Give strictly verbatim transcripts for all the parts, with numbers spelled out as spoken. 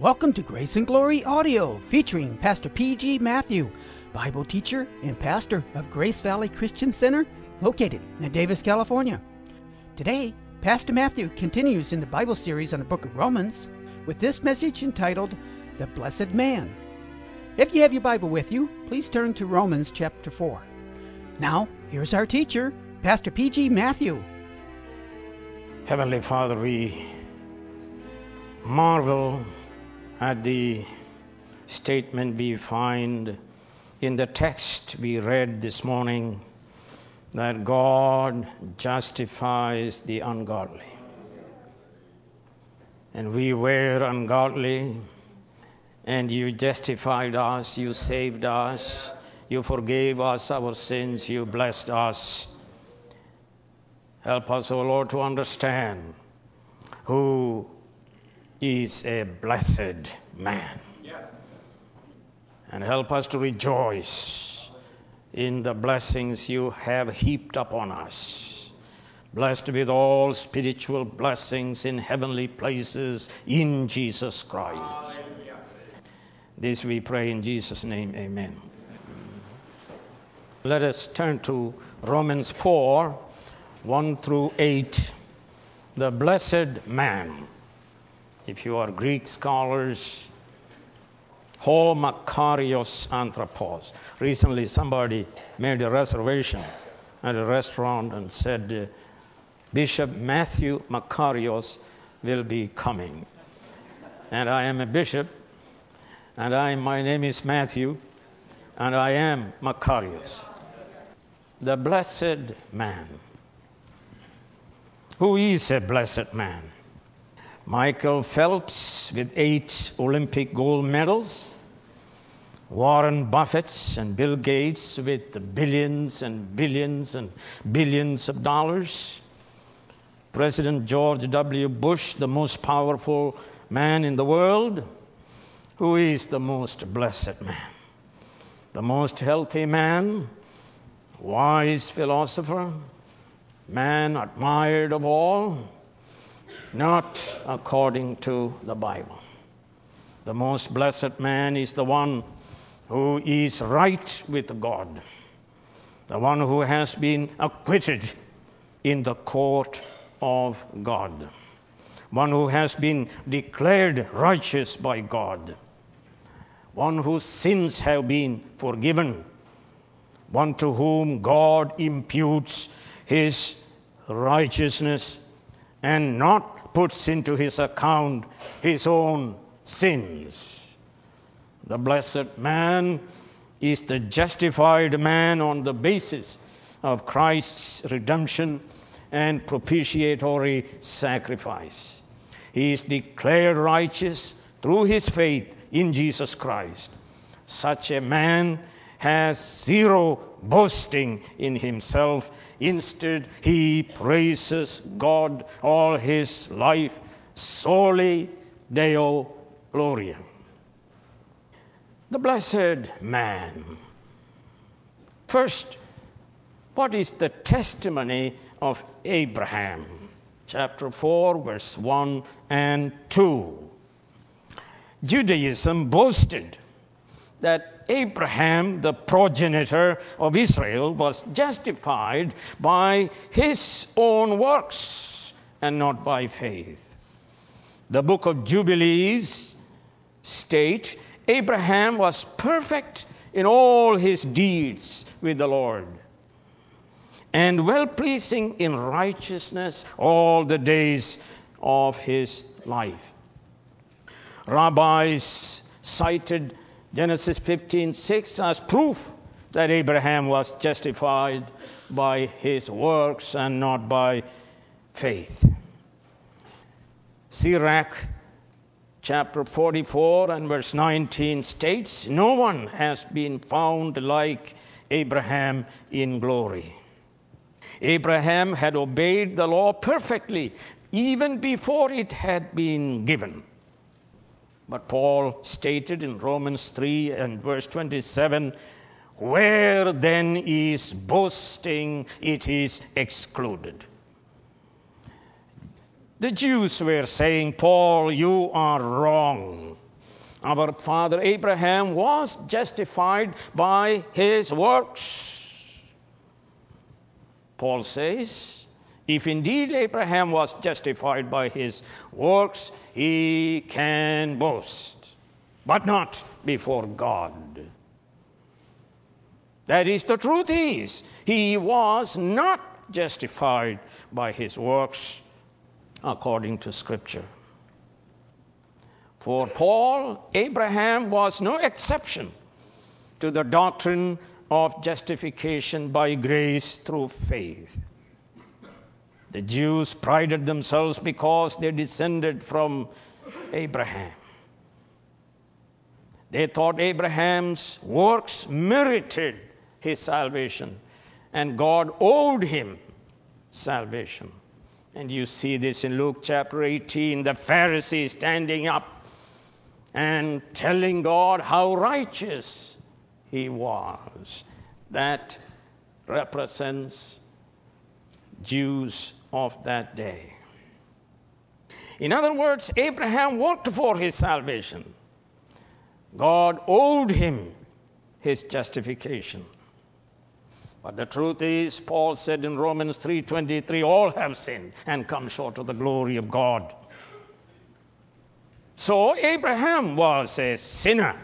Welcome to Grace and Glory Audio, featuring Pastor P G Matthew, Bible teacher and pastor of Grace Valley Christian Center, located in Davis, California. Today, Pastor Matthew continues in the Bible series on the book of Romans with this message entitled, The Blessed Man. If you have your Bible with you, please turn to Romans chapter four. Now, here's our teacher, Pastor P G Matthew. Heavenly Father, we marvel at the statement we find in the text we read this morning, that God justifies the ungodly. And we were ungodly, and you justified us, you saved us, you forgave us our sins, you blessed us. Help us, O Lord, to understand who is a blessed man. Yes. And help us to rejoice in the blessings you have heaped upon us. Blessed with all spiritual blessings in heavenly places in Jesus Christ. Hallelujah. This we pray in Jesus' name, amen. Let us turn to Romans four, one through eight. The blessed man. If you are Greek scholars, ho makarios anthropos. Recently somebody made a reservation at a restaurant and said, Bishop Matthew Makarios will be coming. And I am a bishop, and I, my name is Matthew, and I am Makarios. The blessed man. Who is a blessed man? Michael Phelps with eight Olympic gold medals, Warren Buffett and Bill Gates with billions and billions and billions of dollars, President George W. Bush, the most powerful man in the world. Who is the most blessed man? The most healthy man, wise philosopher, man admired of all? Not according to the Bible. The most blessed man is the one who is right with God, the one who has been acquitted in the court of God, one who has been declared righteous by God, one whose sins have been forgiven, one to whom God imputes his righteousness and not puts into his account his own sins. The blessed man is the justified man on the basis of Christ's redemption and propitiatory sacrifice. He is declared righteous through his faith in Jesus Christ. Such a man has zero boasting in himself. Instead, he praises God all his life, soli Deo Gloria. The blessed man. First, what is the testimony of Abraham? Chapter four, verse one and two. Judaism boasted that Abraham, the progenitor of Israel, was justified by his own works and not by faith. The book of Jubilees state Abraham was perfect in all his deeds with the Lord, and well-pleasing in righteousness all the days of his life. Rabbis cited Genesis fifteen six as proof that Abraham was justified by his works and not by faith. Sirach chapter forty-four and verse nineteen states, no one has been found like Abraham in glory. Abraham had obeyed the law perfectly even before it had been given. But Paul stated in Romans three and verse twenty-seven, where then is boasting, it is excluded. The Jews were saying, Paul, you are wrong. Our father Abraham was justified by his works. Paul says, if indeed Abraham was justified by his works, he can boast, but not before God. That is, the truth is, he was not justified by his works according to Scripture. For Paul, Abraham was no exception to the doctrine of justification by grace through faith. The Jews prided themselves because they descended from Abraham. They thought Abraham's works merited his salvation, and God owed him salvation. And you see this in Luke chapter eighteen, the Pharisee standing up and telling God how righteous he was. That represents Jews of that day. In other words, Abraham worked for his salvation. God owed him his justification. But the truth is, Paul said in Romans three twenty-three, all have sinned and come short of the glory of God. So Abraham was a sinner.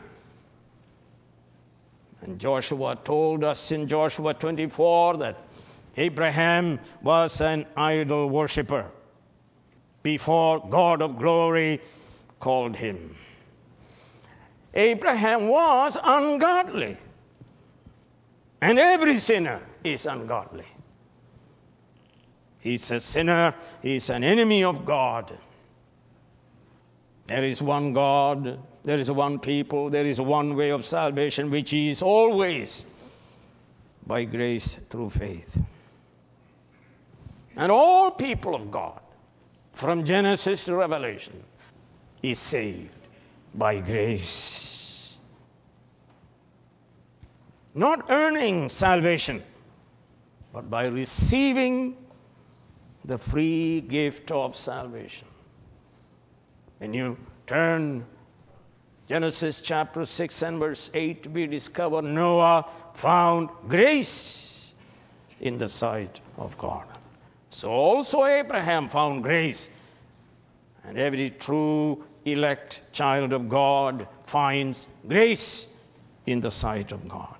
And Joshua told us in Joshua twenty-four that Abraham was an idol worshiper before God of glory called him. Abraham was ungodly. And every sinner is ungodly. He's a sinner. He's an enemy of God. There is one God. There is one people. There is one way of salvation, which is always by grace through faith. And all people of God, from Genesis to Revelation, is saved by grace. Not earning salvation, but by receiving the free gift of salvation. When you turn Genesis chapter six and verse eight, we discover Noah found grace in the sight of God. So also Abraham found grace. And every true elect child of God finds grace in the sight of God.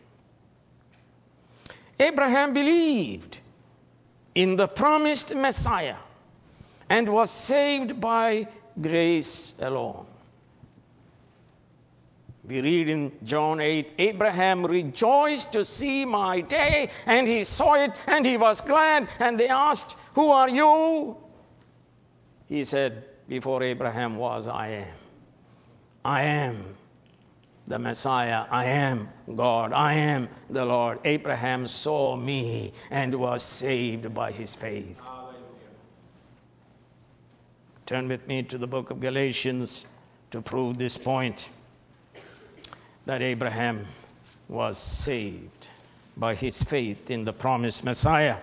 Abraham believed in the promised Messiah and was saved by grace alone. We read in John eight, Abraham rejoiced to see my day, and he saw it, and he was glad. And they asked, who are you? He said, before Abraham was, I am. I am the Messiah. I am God. I am the Lord. Abraham saw me and was saved by his faith. Hallelujah. Turn with me to the book of Galatians to prove this point, that Abraham was saved by his faith in the promised Messiah.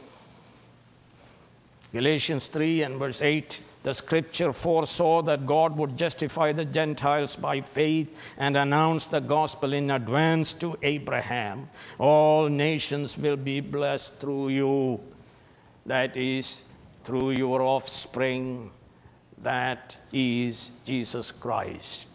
Galatians three and verse eight, the scripture foresaw that God would justify the Gentiles by faith and announce the gospel in advance to Abraham. All nations will be blessed through you. That is, through your offspring. That is Jesus Christ.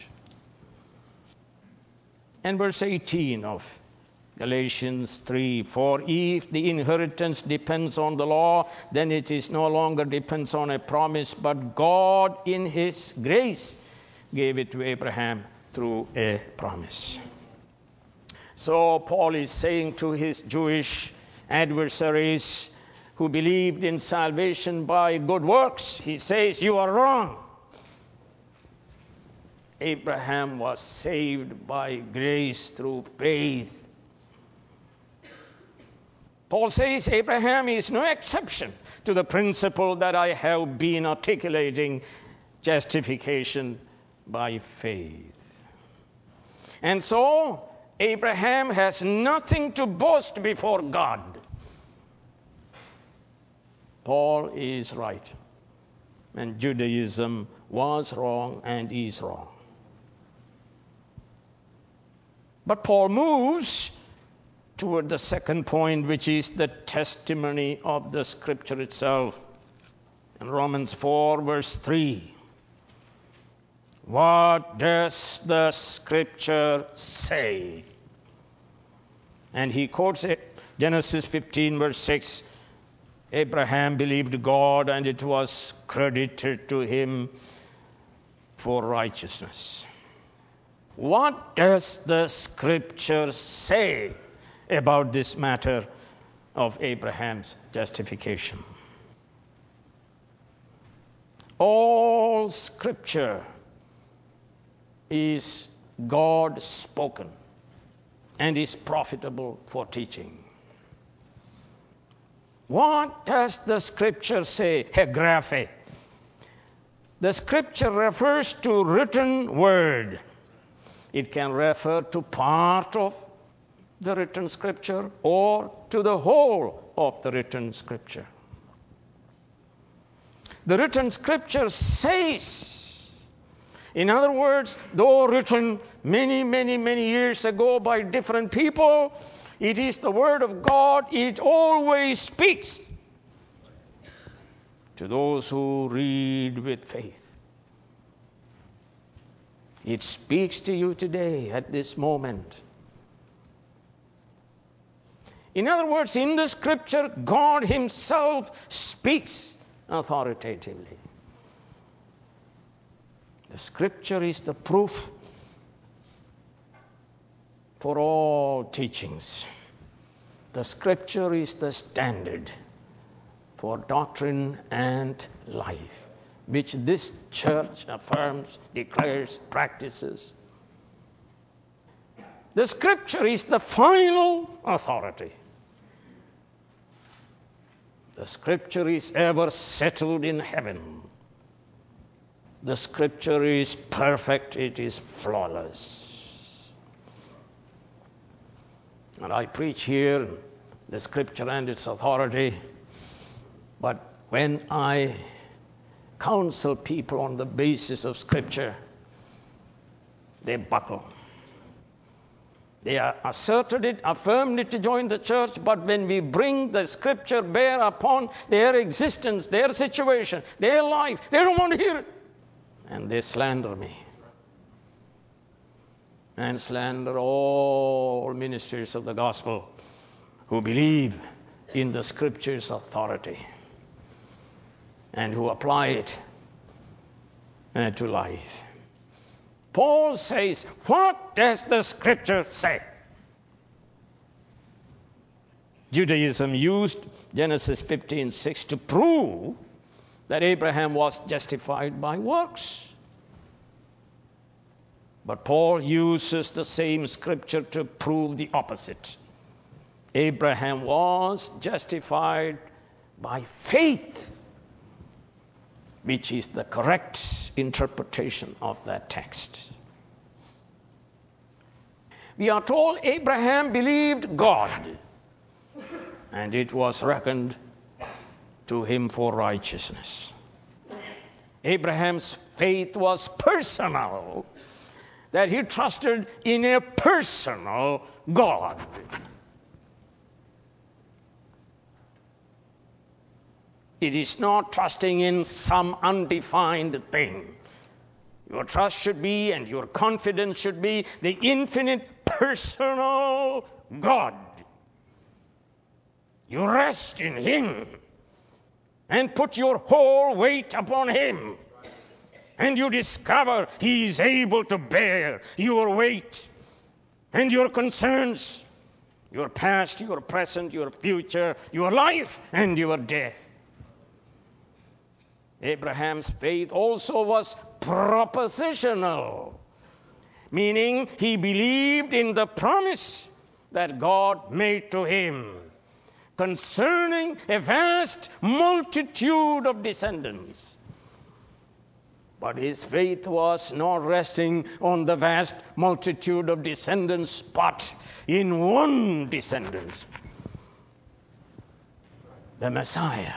And verse eighteen of Galatians three, for if the inheritance depends on the law, then it is no longer depends on a promise, but God in his grace gave it to Abraham through a promise. So Paul is saying to his Jewish adversaries who believed in salvation by good works, he says, you are wrong. Abraham was saved by grace through faith. Paul says Abraham is no exception to the principle that I have been articulating, justification by faith. And so Abraham has nothing to boast before God. Paul is right, and Judaism was wrong and is wrong. But Paul moves toward the second point, which is the testimony of the Scripture itself. In Romans four, verse three, what does the Scripture say? And he quotes it, Genesis fifteen, verse six, Abraham believed God, and it was credited to him for righteousness. What does the Scripture say about this matter of Abraham's justification? All Scripture is God spoken and is profitable for teaching. What does the Scripture say? Hegraphe. The Scripture refers to written word. It can refer to part of the written Scripture or to the whole of the written Scripture. The written Scripture says, in other words, though written many, many, many years ago by different people, it is the Word of God. It always speaks to those who read with faith. It speaks to you today at this moment. In other words, in the Scripture, God Himself speaks authoritatively. The Scripture is the proof for all teachings. The Scripture is the standard for doctrine and life, which this church affirms, declares, practices. The Scripture is the final authority. The Scripture is ever settled in heaven. The Scripture is perfect, it is flawless. And I preach here the Scripture and its authority, but when I counsel people on the basis of Scripture, they buckle. They are asserted it, affirmed it to join the church, but when we bring the Scripture bear upon their existence, their situation, their life, they don't want to hear it. And they slander me. And slander all ministers of the gospel who believe in the Scripture's authority and who apply it uh, to life. Paul says, what does the Scripture say? Judaism used Genesis fifteen six to prove that Abraham was justified by works. But Paul uses the same Scripture to prove the opposite. Abraham was justified by faith, which is the correct interpretation of that text. We are told Abraham believed God, and it was reckoned to him for righteousness. Abraham's faith was personal, that he trusted in a personal God. It is not trusting in some undefined thing. Your trust should be, and your confidence should be, the infinite personal God. You rest in Him and put your whole weight upon Him. And you discover He is able to bear your weight and your concerns, your past, your present, your future, your life, and your death. Abraham's faith also was propositional, meaning he believed in the promise that God made to him concerning a vast multitude of descendants. But his faith was not resting on the vast multitude of descendants, but in one descendant, the Messiah,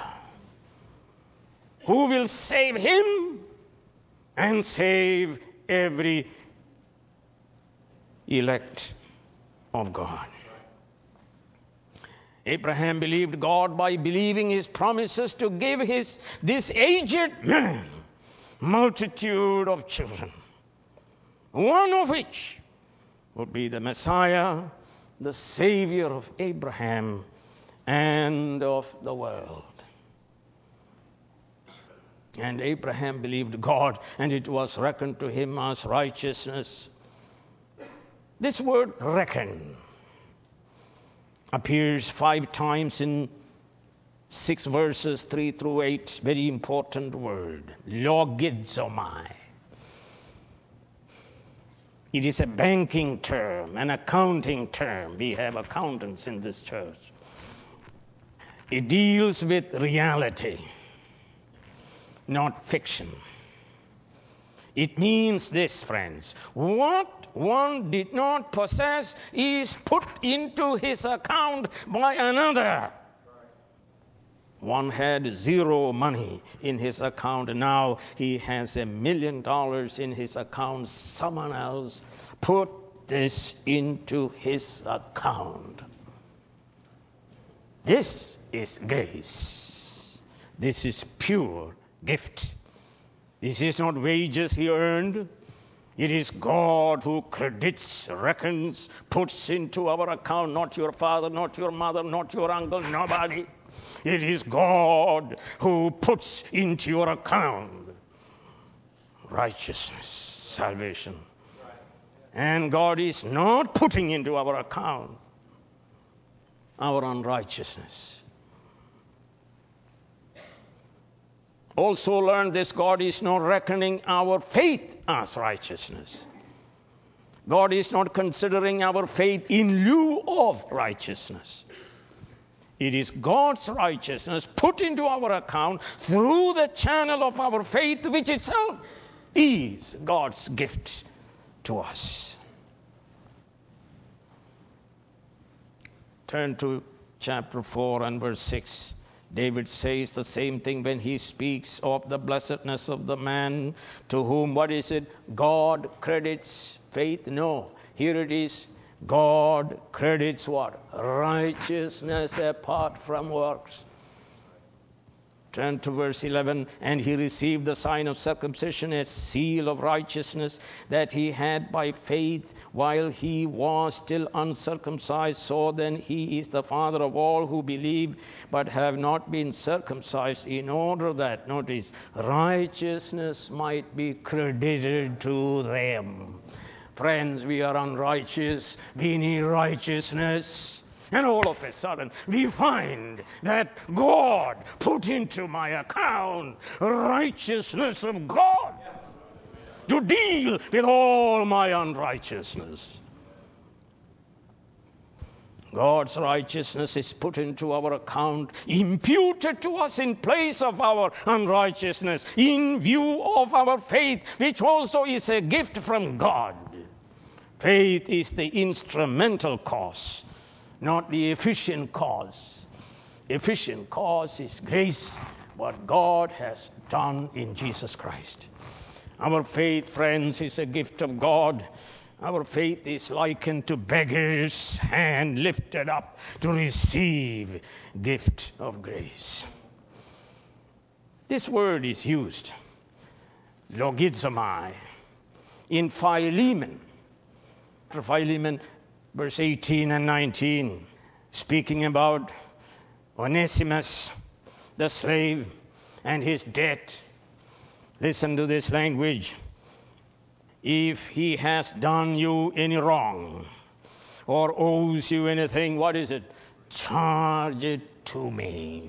who will save him and save every elect of God. Abraham believed God by believing his promises to give his this aged man multitude of children, one of which would be the Messiah, the Savior of Abraham and of the world. And Abraham believed God, and it was reckoned to him as righteousness. This word reckon appears five times in six verses, three through eight. Very important word. Logizomai. It is a banking term, an accounting term. We have accountants in this church. It deals with reality, not fiction. It means this, friends. What one did not possess is put into his account by another. One had zero money in his account, and now he has a million dollars in his account. Someone else put this into his account. This is grace. This is pure gift. This is not wages he earned. It is God who credits, reckons, puts into our account, not your father, not your mother, not your uncle, nobody. It is God who puts into your account righteousness, salvation. And God is not putting into our account our unrighteousness. Also learn this: God is not reckoning our faith as righteousness. God is not considering our faith in lieu of righteousness. It is God's righteousness put into our account through the channel of our faith, which itself is God's gift to us. Turn to chapter four and verse six. David says the same thing when he speaks of the blessedness of the man to whom, what is it? God credits faith? No. Here it is. God credits what? Righteousness apart from works. Turn to verse eleven. And he received the sign of circumcision, a seal of righteousness that he had by faith while he was still uncircumcised. So then he is the father of all who believe but have not been circumcised, in order that, notice, righteousness might be credited to them. Friends, we are unrighteous. We need righteousness. And all of a sudden, we find that God put into my account righteousness of God to deal with all my unrighteousness. God's righteousness is put into our account, imputed to us in place of our unrighteousness, in view of our faith, which also is a gift from God. Faith is the instrumental cause, not the efficient cause. Efficient cause is grace, what God has done in Jesus Christ. Our faith, friends, is a gift of God. Our faith is likened to beggar's hand lifted up to receive gift of grace. This word is used, logizomai, in Philemon. Philemon, verse eighteen and nineteen, speaking about Onesimus, the slave, and his debt. Listen to this language. If he has done you any wrong or owes you anything, what is it? Charge it to me.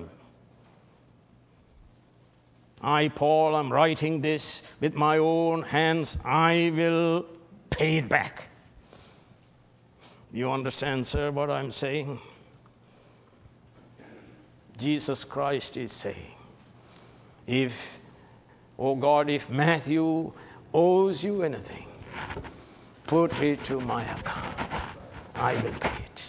I, Paul, am writing this with my own hands. I will pay it back. You understand, sir, what I'm saying? Jesus Christ is saying, if, oh God, if Matthew owes you anything, put it to my account. I will pay it.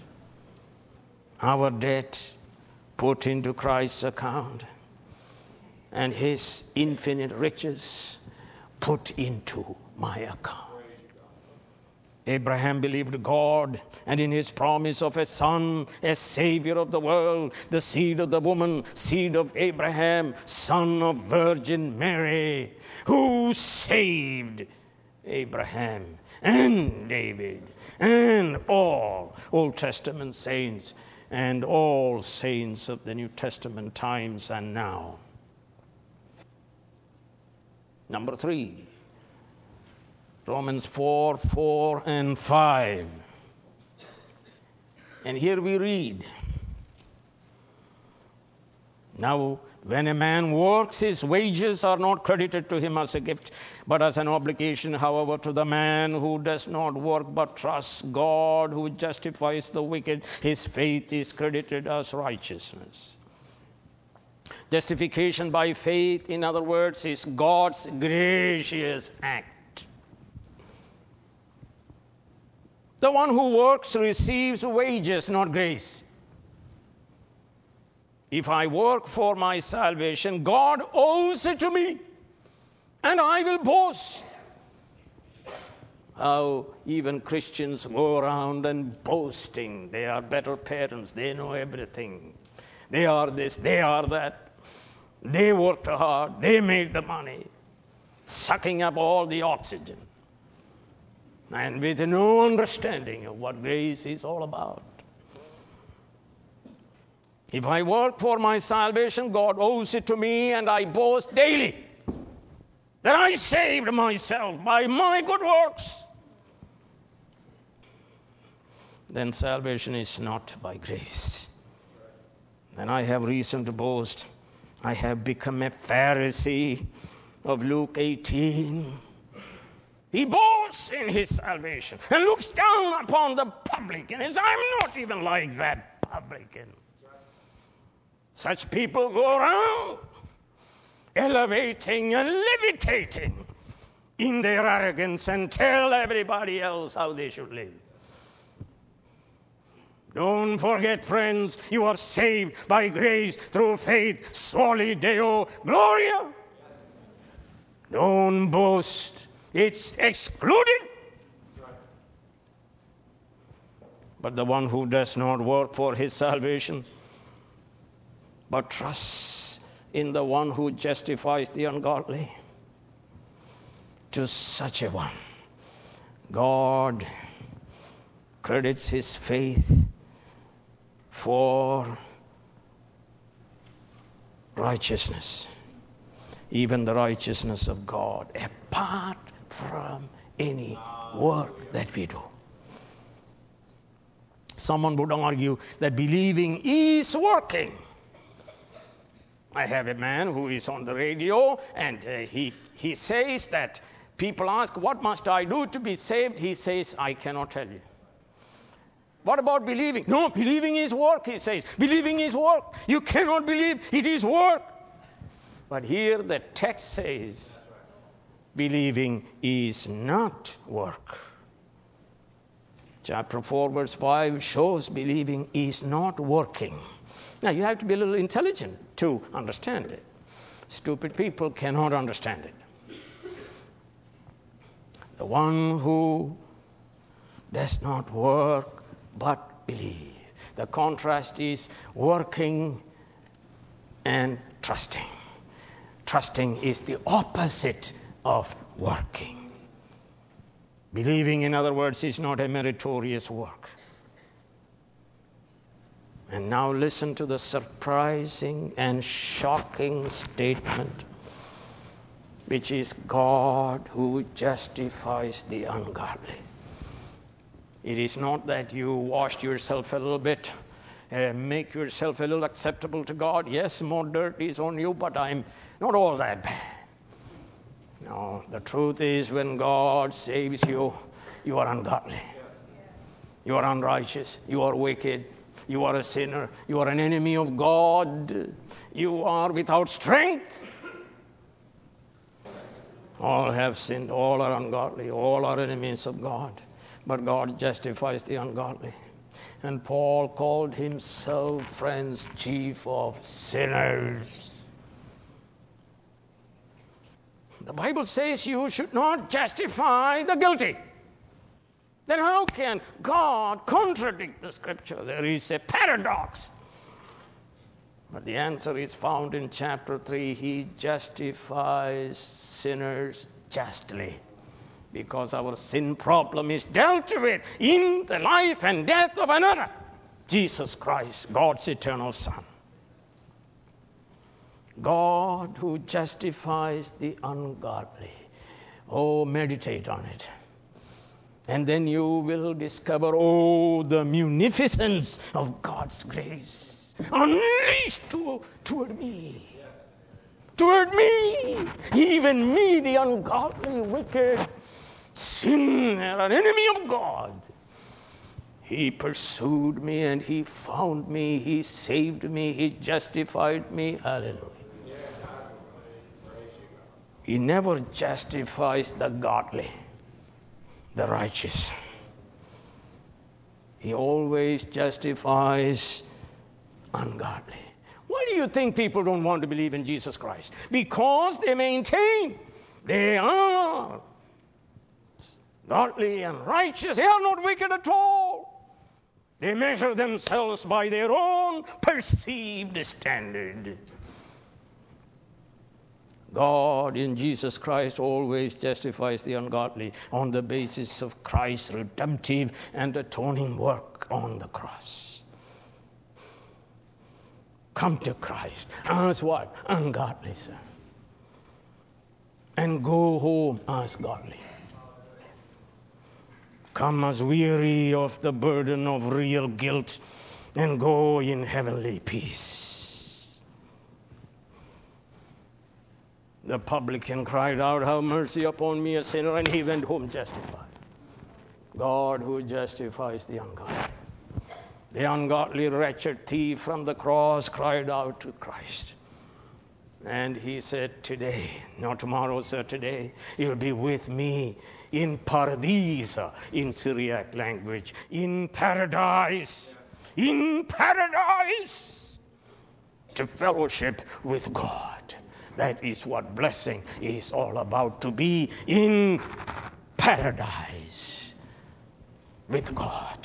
Our debt put into Christ's account, and his infinite riches put into my account. Abraham believed God, and in his promise of a son, a savior of the world, the seed of the woman, seed of Abraham, son of Virgin Mary, who saved Abraham and David and all Old Testament saints and all saints of the New Testament times and now. Number three, Romans four, four and five. And here we read, now when a man works, his wages are not credited to him as a gift, but as an obligation. However, to the man who does not work but trusts God, who justifies the wicked, his faith is credited as righteousness. Justification by faith, in other words, is God's gracious act. The one who works receives wages, not grace. If I work for my salvation, God owes it to me, and I will boast. How even Christians go around and boasting. They are better parents. They know everything. They are this, they are that. They worked hard. They made the money, sucking up all the oxygen, and with no understanding of what grace is all about. If I work for my salvation, God owes it to me, and I boast daily that I saved myself by my good works. Then salvation is not by grace. Then I have reason to boast. I have become a Pharisee of Luke eighteen. He boasts in his salvation and looks down upon the publican. He says, I'm not even like that publican. Such people go around elevating and levitating in their arrogance and tell everybody else how they should live. Don't forget, friends, you are saved by grace through faith. Soli Deo Gloria. Don't boast. It's excluded. But the one who does not work for his salvation, but trusts in the one who justifies the ungodly, to such a one, God credits his faith for righteousness, even the righteousness of God, apart from any work that we do. Someone would argue that believing is working. I have a man who is on the radio, and uh, he, he says that people ask, what must I do to be saved? He says, I cannot tell you. What about believing? No, believing is work, he says. Believing is work. You cannot believe, it is work. But here the text says, believing is not work. Chapter four, verse five shows believing is not working. Now, you have to be a little intelligent to understand it. Stupid people cannot understand it. The one who does not work but believe. The contrast is working and trusting. Trusting is the opposite of working. Believing, in other words, is not a meritorious work. And now listen to the surprising and shocking statement, which is God who justifies the ungodly. It is not that you washed yourself a little bit, uh, make yourself a little acceptable to God. Yes, more dirt is on you, but I'm not all that bad. No, the truth is when God saves you, you are ungodly. You are unrighteous. You are wicked. You are a sinner. You are an enemy of God. You are without strength. All have sinned. All are ungodly. All are enemies of God. But God justifies the ungodly. And Paul called himself, friends, chief of sinners. The Bible says you should not justify the guilty. Then how can God contradict the Scripture? There is a paradox. But the answer is found in chapter three. He justifies sinners justly, because our sin problem is dealt with in the life and death of another, Jesus Christ, God's eternal Son. God who justifies the ungodly. Oh, meditate on it. And then you will discover, oh, the munificence of God's grace unleashed to, toward me. Toward me, even me, the ungodly, wicked sinner, an enemy of God. He pursued me and he found me. He saved me. He justified me. Hallelujah. He never justifies the godly, the righteous. He always justifies ungodly. Why do you think people don't want to believe in Jesus Christ? Because they maintain they are godly and righteous. They are not wicked at all. They measure themselves by their own perceived standard. God in Jesus Christ always justifies the ungodly on the basis of Christ's redemptive and atoning work on the cross. Come to Christ as what? Ungodly, sir. And go home as godly. Come as weary of the burden of real guilt and go in heavenly peace. The publican cried out, "Have mercy upon me, a sinner," and he went home justified. God who justifies the ungodly. The ungodly, wretched thief from the cross cried out to Christ. And he said, "Today, not tomorrow, sir, today, you'll be with me in paradisa, in Syriac language, in paradise, in paradise, to fellowship with God." That is what blessing is all about, to be in paradise with God.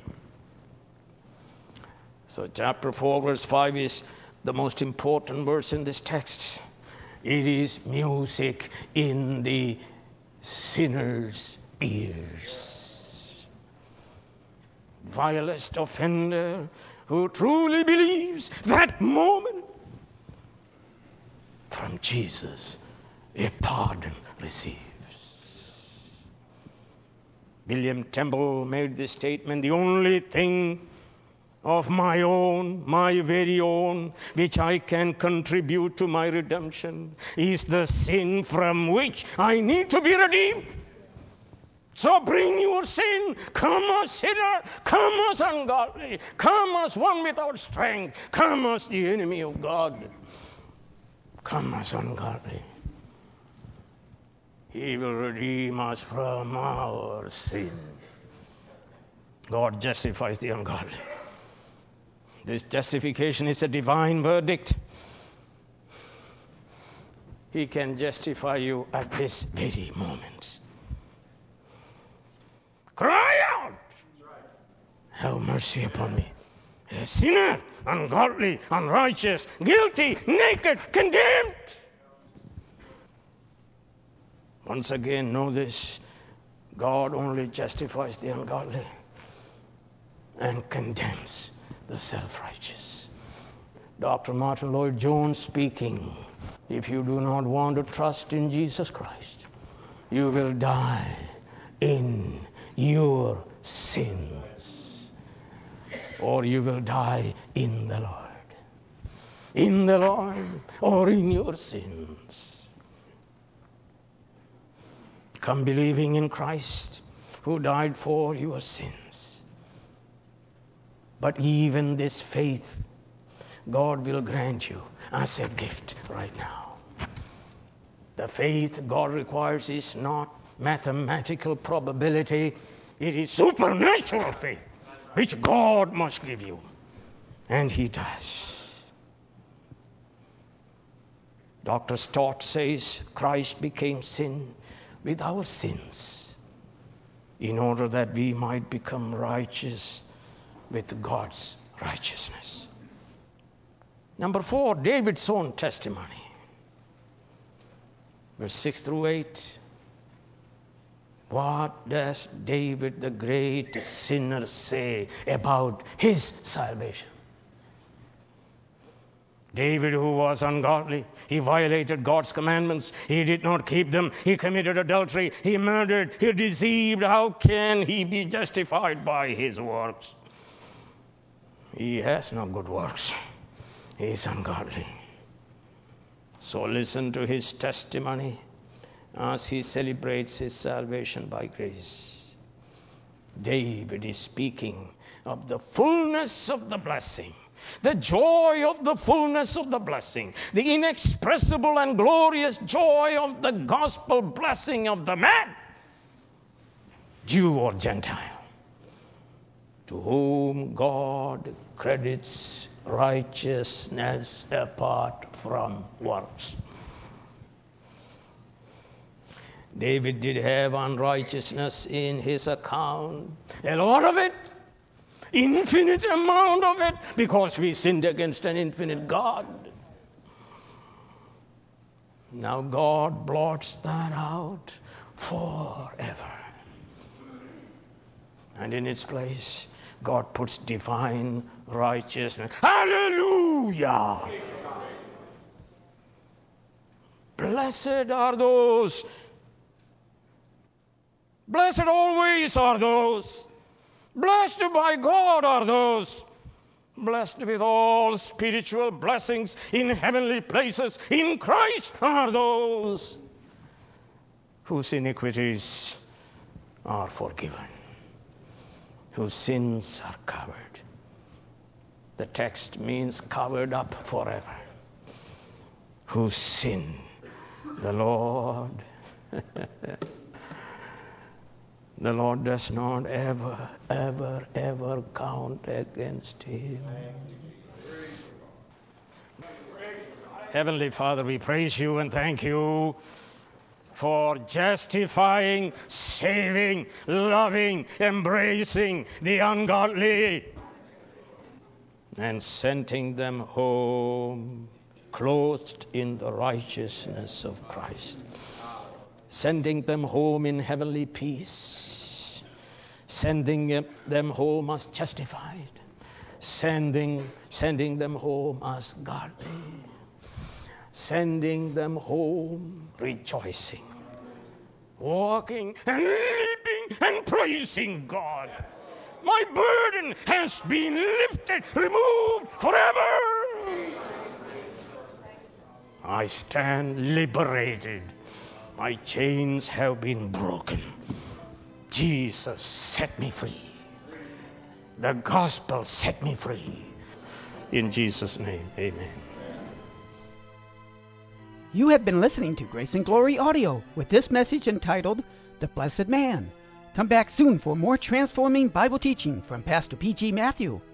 So chapter four, verse five is the most important verse in this text. It is music in the sinner's ears. Vilest offender who truly believes that moment from Jesus a pardon receives. William Temple made this statement: "The only thing of my own, my very own, which I can contribute to my redemption is the sin from which I need to be redeemed. So bring your sin. Come as sinner. Come as ungodly. Come as one without strength. Come as the enemy of God. Come as ungodly. He will redeem us from our sin." God justifies the ungodly. This justification is a divine verdict. He can justify you at this very moment. Cry out, "Have mercy upon me, a sinner, ungodly, unrighteous, guilty, naked, condemned." Once again, know this: God only justifies the ungodly and condemns the self-righteous. Doctor Martin Lloyd-Jones speaking: if you do not want to trust in Jesus Christ, you will die in your sins, or you will die in the Lord. In the Lord or in your sins. Come believing in Christ who died for your sins. But even this faith, God will grant you as a gift right now. The faith God requires is not mathematical probability. It is supernatural faith, which God must give you. And He does. Doctor Stott says Christ became sin with our sins, in order that we might become righteous with God's righteousness. Number four, David's own testimony. Verse six through eight. What does David, the great sinner, say about his salvation? David, who was ungodly, he violated God's commandments. He did not keep them. He committed adultery. He murdered. He deceived. How can he be justified by his works? He has no good works. He is ungodly. So listen to his testimony as he celebrates his salvation by grace. David is speaking of the fullness of the blessing, the joy of the fullness of the blessing, the inexpressible and glorious joy of the gospel blessing of the man, Jew or Gentile, to whom God credits righteousness apart from works. David did have unrighteousness in his account, a lot of it, infinite amount of it, because we sinned against an infinite God. Now God blots that out forever. And in its place, God puts divine righteousness. Hallelujah! Blessed are those, blessed always are those, blessed by God are those, blessed with all spiritual blessings in heavenly places in Christ are those whose iniquities are forgiven, whose sins are covered. The text means covered up forever. Whose sin the Lord the Lord does not ever, ever, ever count against him. Heavenly Father, we praise you and thank you for justifying, saving, loving, embracing the ungodly and sending them home clothed in the righteousness of Christ. Sending them home in heavenly peace. Sending them home as justified. Sending, sending them home as godly. Sending them home rejoicing. Walking and leaping and praising God. My burden has been lifted, removed forever. I stand liberated. My chains have been broken. Jesus set me free. The gospel set me free. In Jesus' name, amen. You have been listening to Grace and Glory Audio with this message entitled, The Blessed Man. Come back soon for more transforming Bible teaching from Pastor P G Matthew.